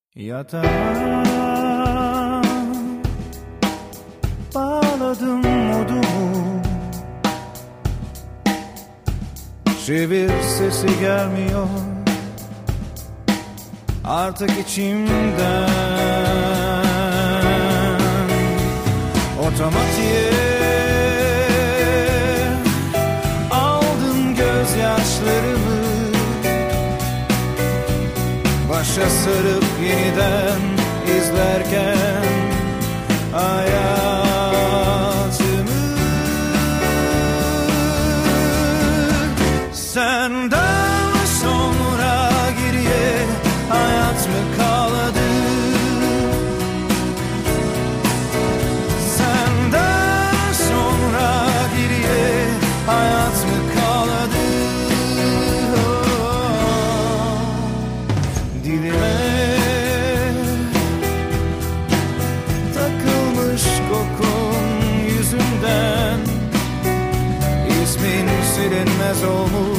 Yatağa bağladım modumu, çevir sesi gelmiyor artık içimden. Otomatiğe aldım gözyaşlarımı, başa sarıp yeniden izlerken hayatımı. Senden sonra geriye hayat mı kaldı? Senden sonra geriye hayat mı kaldı? Dilime takılmış kokun yüzünden, ismin silinmez olmuş